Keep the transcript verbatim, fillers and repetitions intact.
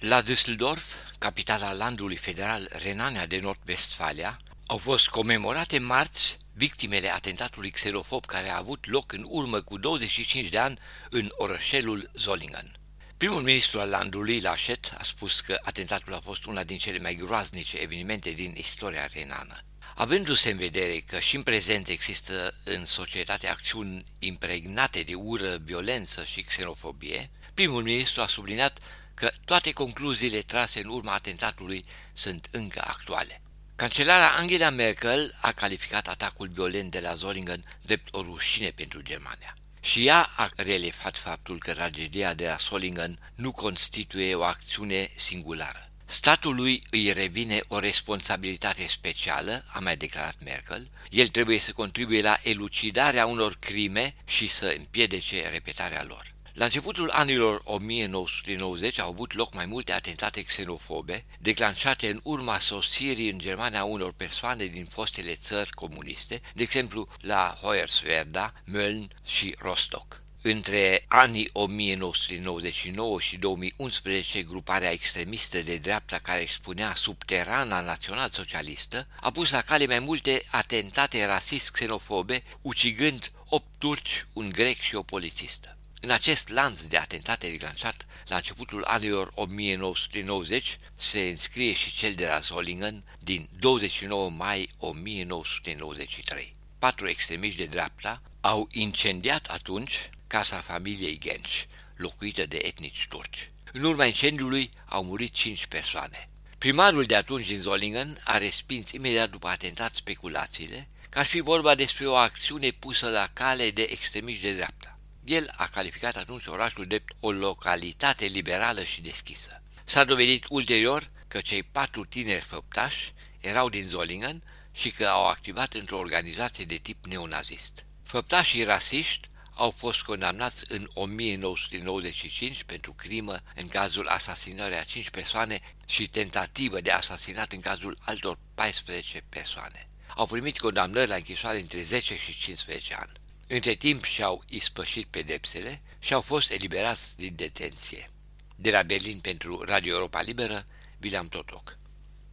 La Düsseldorf, capitala landului federal Renania de Nord-Vestfalia, au fost comemorate marți victimele atentatului xenofob care a avut loc în urmă cu douăzeci și cinci de ani în orășelul Solingen. Primul ministru al landului, Laschet, a spus că atentatul a fost una din cele mai groaznice evenimente din istoria renană. Avându-se în vedere că și în prezent există în societate acțiuni impregnate de ură, violență și xenofobie, primul ministru a subliniat că toate concluziile trase în urma atentatului sunt încă actuale. Cancelara Angela Merkel a calificat atacul violent de la Solingen drept o rușine pentru Germania. Și ea a relefat faptul că tragedia de la Solingen nu constituie o acțiune singulară. Statului îi revine o responsabilitate specială, a mai declarat Merkel. El trebuie să contribuie la elucidarea unor crime și să împiedice repetarea lor. La începutul anilor o mie nouă sute nouăzeci au avut loc mai multe atentate xenofobe, declanșate în urma sosirii în Germania a unor persoane din fostele țări comuniste, de exemplu la Hoyerswerda, Mölln și Rostock. Între anii o mie nouă sute nouăzeci și nouă și două mii unsprezece, gruparea extremistă de dreapta care își spunea Subterana Național-Socialistă a pus la cale mai multe atentate rasist-xenofobe, ucigând opt turci, un grec și o polițistă. În acest lanț de atentate declanșat la începutul anilor o mie nouă sute nouăzeci se înscrie și cel de la Solingen din douăzeci și nouă mai o mie nouă sute nouăzeci și trei. Patru extremiști de dreapta au incendiat atunci casa familiei Genci, locuită de etnici turci. În urma incendiului au murit cinci persoane. Primarul de atunci din Solingen a respins imediat după atentat speculațiile că ar fi vorba despre o acțiune pusă la cale de extremiști de dreapta. El a calificat atunci orașul drept o localitate liberală și deschisă. S-a dovedit ulterior că cei patru tineri făptași erau din Solingen și că au activat într-o organizație de tip neonazist. Făptașii rasiști au fost condamnați în o mie nouă sute nouăzeci și cinci pentru crimă în cazul asasinării a cinci persoane și tentativă de asasinat în cazul altor paisprezece persoane. Au primit condamnări la închisoare între zece și cincisprezece ani. Între timp și-au ispășit pedepsele și au fost eliberați din detenție. De la Berlin pentru Radio Europa Liberă, William Totoc.